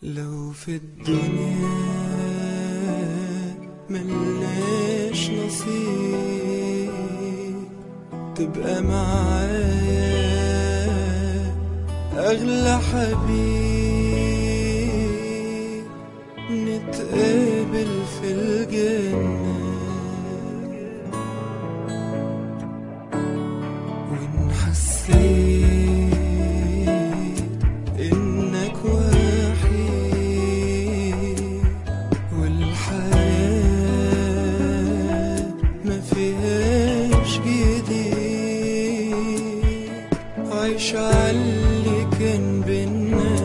لو في الدنيا ملناش نصيب تبقى معايا أغلى حبيب، نتقابل في الجنة وإن حسيت إنك وحيد والحياة ما فيهاش جديد، عيش عاللي كان بينا.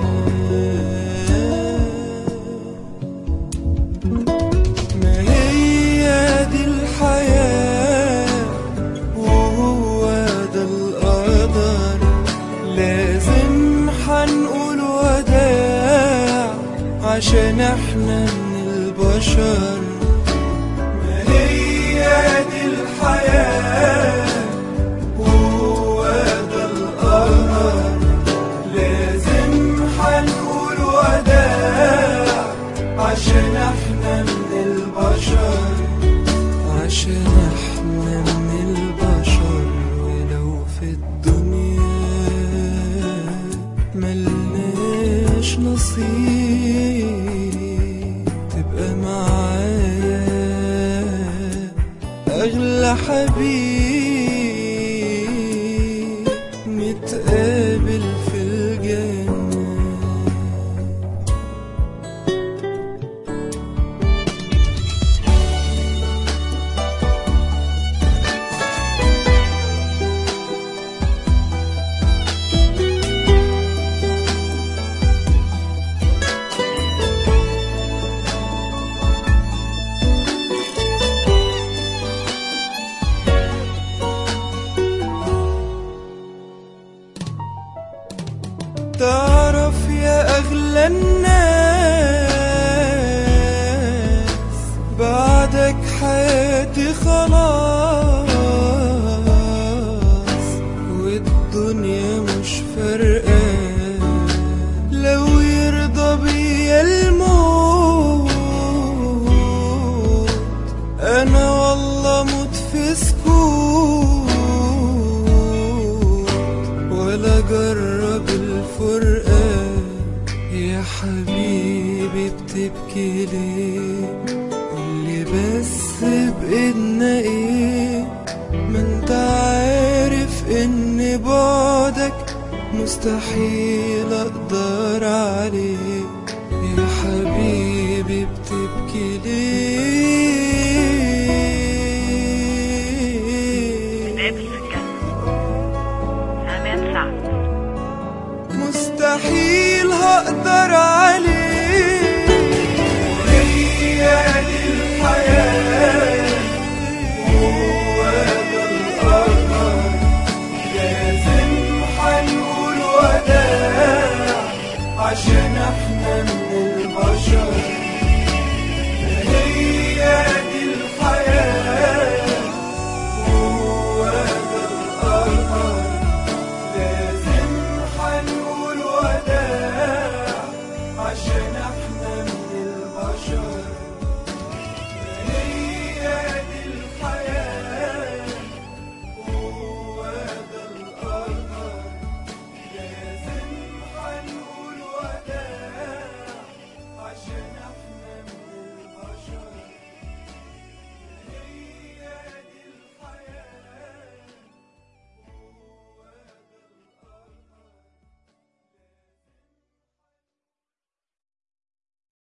ما هي دي الحياة وهو ده القدر، لازم حنقول وداع عشان احنا من البشر. ما هي دي الحياة وهو ده القدر، لازم حنقول وداع عشان احنا من البشر، عشان احنا من البشر. ولو في الدنيا ملناش نصيب تبقى معايا أغلى حبيب، نتقابل في الجنة. تعرف يا أغلى الناس، بعدك حياتي خلاص، والدنيا مش فارقة لو يرضى بيا الموت. أنا والله موت في سكوت ولا جرب الفرقة. يا حبيبي بتبكي ليه؟ قولي بس بإيدنا ايه؟ ما انت عارف ان بعدك مستحيل اقدر عليه. يا حبيبي بتبكي ليه؟ مستحيل هقدر عليه.